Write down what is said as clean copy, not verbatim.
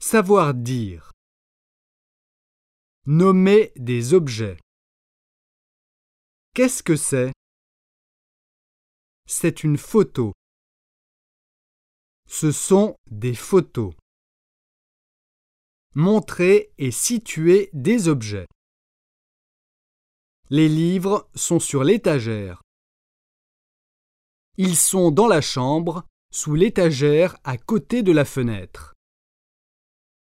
Savoir dire. Nommer des objets. Qu'est-ce que c'est? C'est une photo. Ce sont des photos. Montrer et situer des objets. Les livres sont sur l'étagère. Ils sont dans la chambre, sous l'étagère à côté de la fenêtre.